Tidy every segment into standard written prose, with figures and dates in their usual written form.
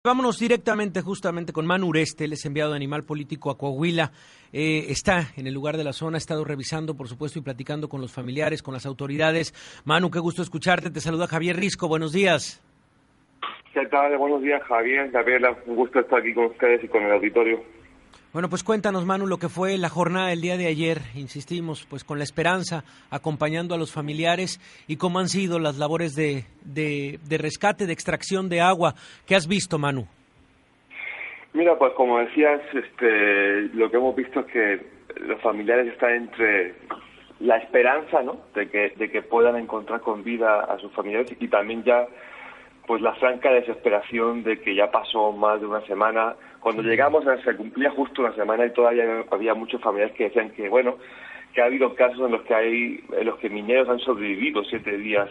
Vámonos directamente, justamente con Manu Ureste, él es enviado de Animal Político a Coahuila. Está en el lugar de la zona, ha estado revisando, por supuesto, y platicando con los familiares, con las autoridades. Manu, qué gusto escucharte. Te saluda Javier Risco. Buenos días. ¿Qué tal? Buenos días, Javier, Gabriela. Un gusto estar aquí con ustedes y con el auditorio. Bueno, pues cuéntanos, Manu, lo que fue la jornada del día de ayer. Insistimos, pues con la esperanza, acompañando a los familiares y cómo han sido las labores de rescate, de extracción de agua. ¿Qué has visto, Manu? Mira, pues como decías, lo que hemos visto es que los familiares están entre la esperanza, ¿no?, de que puedan encontrar con vida a sus familiares y también ya pues la franca desesperación de que ya pasó más de una semana. Cuando llegamos se cumplía justo una semana y todavía había muchos familiares que decían que bueno, que ha habido casos en los que mineros han sobrevivido 7 días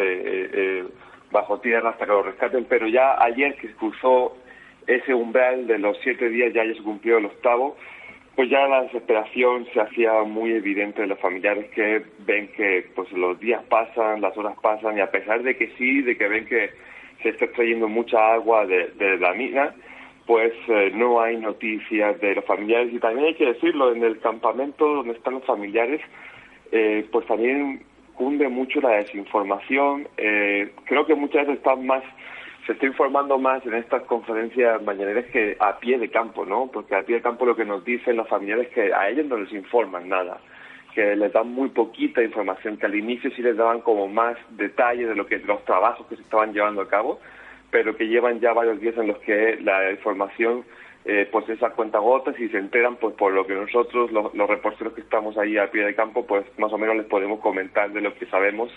bajo tierra hasta que los rescaten, pero ya ayer que cruzó ese umbral de los 7 días, ya se cumplió el 8º, pues ya la desesperación se hacía muy evidente de los familiares, que ven que pues los días pasan, las horas pasan, y a pesar de que sí, de que ven que se está extrayendo mucha agua de la mina, pues no hay noticias de los familiares. Y también hay que decirlo, en el campamento donde están los familiares, pues también cunde mucho la desinformación. Creo que muchas veces se está informando más en estas conferencias mañaneras que a pie de campo, ¿no? Porque a pie de campo lo que nos dicen los familiares es que a ellos no les informan nada, que les dan muy poquita información, que al inicio sí les daban como más detalles de los trabajos que se estaban llevando a cabo, pero que llevan ya varios días en los que la información pues es a cuentagotas y se enteran pues por lo que nosotros, los reporteros que estamos ahí a pie de campo, pues más o menos les podemos comentar de lo que sabemos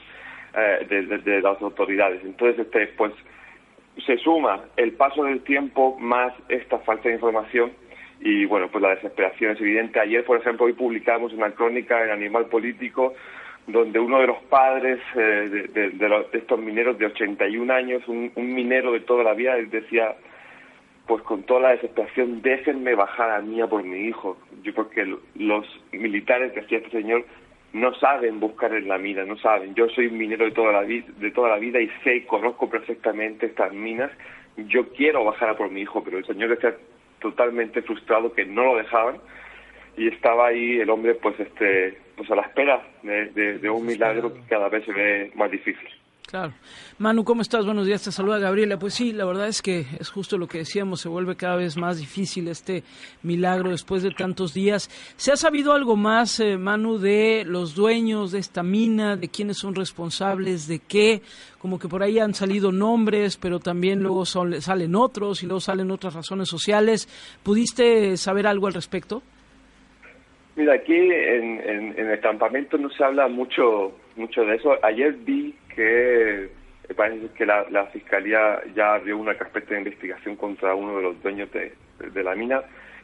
de las autoridades. Entonces, pues se suma el paso del tiempo más esta falta de información. Y bueno, pues la desesperación es evidente. Ayer, por ejemplo, hoy publicamos una crónica en Animal Político donde uno de los padres de estos mineros de 81 años, un minero de toda la vida, decía, pues con toda la desesperación, déjenme bajar a mí a por mi hijo. Porque los militares, decía este señor, no saben buscar en la mina, no saben. Yo soy un minero de toda la vida y conozco perfectamente estas minas. Yo quiero bajar a por mi hijo, pero el señor decía totalmente frustrado que no lo dejaban, y estaba ahí el hombre pues a la espera de un milagro que cada vez se ve más difícil. Claro. Manu, ¿cómo estás? Buenos días, te saluda Gabriela. Pues sí, la verdad es que es justo lo que decíamos, se vuelve cada vez más difícil este milagro después de tantos días. ¿Se ha sabido algo más, Manu, de los dueños de esta mina, de quiénes son responsables, de qué? Como que por ahí han salido nombres, pero también luego salen otros y luego salen otras razones sociales. ¿Pudiste saber algo al respecto? Mira, aquí en el campamento no se habla mucho de eso. Ayer vi que parece que la Fiscalía ya abrió una carpeta de investigación contra uno de los dueños de la mina.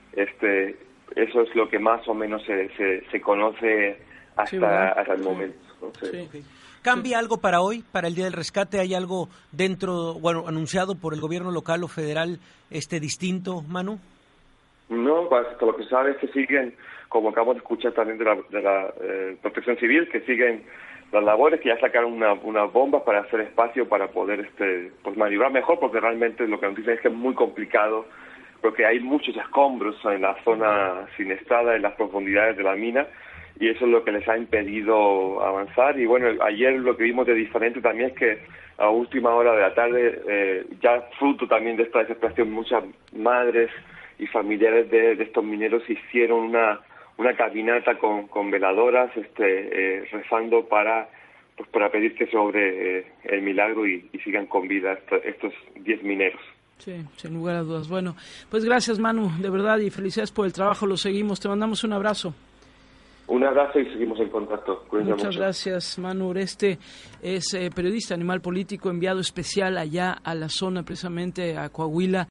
Eso es lo que más o menos se conoce hasta el momento, ¿no? Sí. ¿Cambia algo para hoy, para el Día del Rescate? ¿Hay algo anunciado por el gobierno local o federal distinto, Manu? No, pues hasta lo que sabe es que siguen, como acabamos de escuchar también de la Protección Civil, que siguen las labores, que ya sacaron una bomba para hacer espacio para poder pues maniobrar mejor, porque realmente lo que nos dicen es que es muy complicado, porque hay muchos escombros en la zona siniestrada, en las profundidades de la mina, y eso es lo que les ha impedido avanzar. Y bueno, ayer lo que vimos de diferente también es que a última hora de la tarde, ya fruto también de esta desesperación, muchas madres y familiares de estos mineros hicieron una caminata con veladoras, rezando para pedir que sobre el milagro y sigan con vida estos 10 mineros. Sí, sin lugar a dudas. Bueno, pues gracias, Manu, de verdad, y felicidades por el trabajo, lo seguimos, te mandamos un abrazo. Un abrazo y seguimos en contacto. Cuídense mucho. Muchas gracias, Manu Ureste. Es periodista, Animal Político, enviado especial allá a la zona, precisamente a Coahuila.